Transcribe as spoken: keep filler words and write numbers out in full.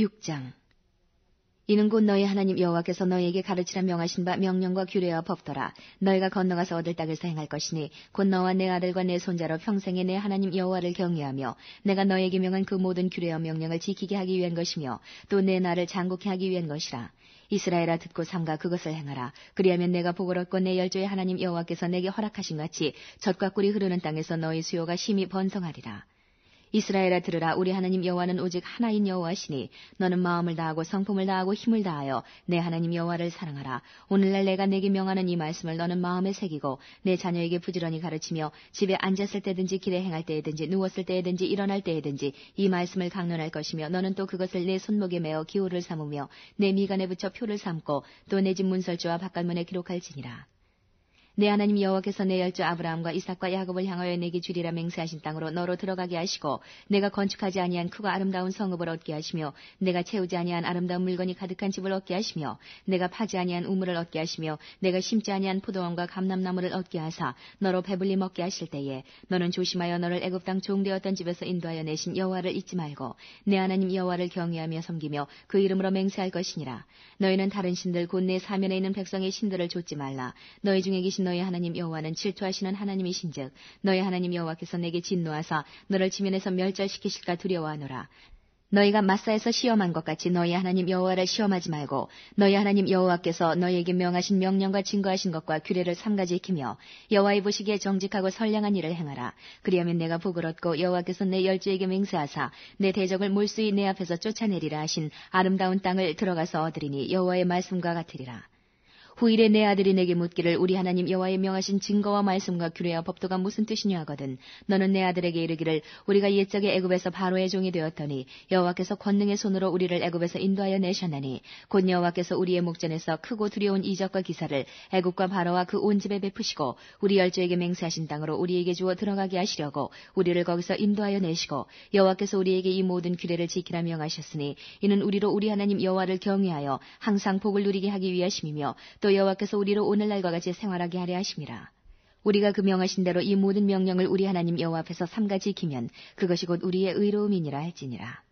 육 장. 이는 곧 너희 하나님 여호와께서 너희에게 가르치라 명하신 바 명령과 규례와 법도라. 너희가 건너가서 얻을 땅에서 행할 것이니 곧 너와 내 아들과 내 손자로 평생에 내 하나님 여호와를 경외하며 내가 너희에게 명한 그 모든 규례와 명령을 지키게 하기 위한 것이며 또 내 나를 장국케 하기 위한 것이라. 이스라엘아 듣고 삼가 그것을 행하라. 그리하면 내가 복을 얻고 내 열조의 하나님 여호와께서 내게 허락하신 같이 젖과 꿀이 흐르는 땅에서 너희 수요가 심히 번성하리라. 이스라엘아 들으라. 우리 하나님 여호와는 오직 하나인 여호와시니 너는 마음을 다하고 성품을 다하고 힘을 다하여 내 하나님 여호와를 사랑하라. 오늘날 내가 내게 명하는 이 말씀을 너는 마음에 새기고 내 자녀에게 부지런히 가르치며 집에 앉았을 때든지 길에 행할 때에든지 누웠을 때에든지 일어날 때에든지 이 말씀을 강론할 것이며 너는 또 그것을 내 손목에 메어 기호를 삼으며 내 미간에 붙여 표를 삼고 또 내 집 문설주와 바깥문에 기록할지니라. 내 하나님 여호와께서 내 열조 아브라함과 이삭과 야곱을 향하여 내게 주리라 맹세하신 땅으로 너로 들어가게 하시고 내가 건축하지 아니한 크고 아름다운 성읍을 얻게 하시며 내가 채우지 아니한 아름다운 물건이 가득한 집을 얻게 하시며 내가 파지 아니한 우물을 얻게 하시며 내가 심지 아니한 포도원과 감람나무를 얻게 하사 너로 배불리 먹게 하실 때에 너는 조심하여 너를 애굽 땅 종되었던 집에서 인도하여 내신 여호와를 잊지 말고 내 하나님 여호와를 경외하며 섬기며 그 이름으로 맹세할 것이니라. 너희는 다른 신들 곧 내 사면에 있는 백성의 신들을 좇지 말라. 너희 중에 계신 너희 하나님 여호와는 질투하시는 하나님이신즉 너희 하나님 여호와께서 내게 진노하사 너를 지면에서 멸절시키실까 두려워하노라. 너희가 마사에서 시험한 것 같이 너희 하나님 여호와를 시험하지 말고 너희 하나님 여호와께서 너희에게 명하신 명령과 증거하신 것과 규례를 삼가지 지키며 여호와의 보시기에 정직하고 선량한 일을 행하라. 그리하면 내가 복을 얻고 여호와께서 내 열조에게 맹세하사 내 대적을 몰수히 내 앞에서 쫓아내리라 하신 아름다운 땅을 들어가서 얻으리니 여호와의 말씀과 같으리라. 후일에 내 아들이 내게 묻기를 우리 하나님 여호와의 명하신 증거와 말씀과 규례와 법도가 무슨 뜻이냐 하거든 너는 내 아들에게 이르기를 우리가 옛적에 애굽에서 바로의 종이 되었더니 여호와께서 권능의 손으로 우리를 애굽에서 인도하여 내셨나니 곧 여호와께서 우리의 목전에서 크고 두려운 이적과 기사를 애굽과 바로와 그 온 집에 베푸시고 우리 열조에게 맹세하신 땅으로 우리에게 주어 들어가게 하시려고 우리를 거기서 인도하여 내시고 여호와께서 우리에게 이 모든 규례를 지키라 명하셨으니 이는 우리로 우리 하나님 여호와를 경외하여 항상 복을 누리게 하기 위하심이며 또 여호와께서 우리로 오늘날과 같이 생활하게 하려 하심이라. 우리가 그 명하신 대로 이 모든 명령을 우리 하나님 여호와 앞에서 삼가 지키면 그것이 곧 우리의 의로움이니라 할지니라.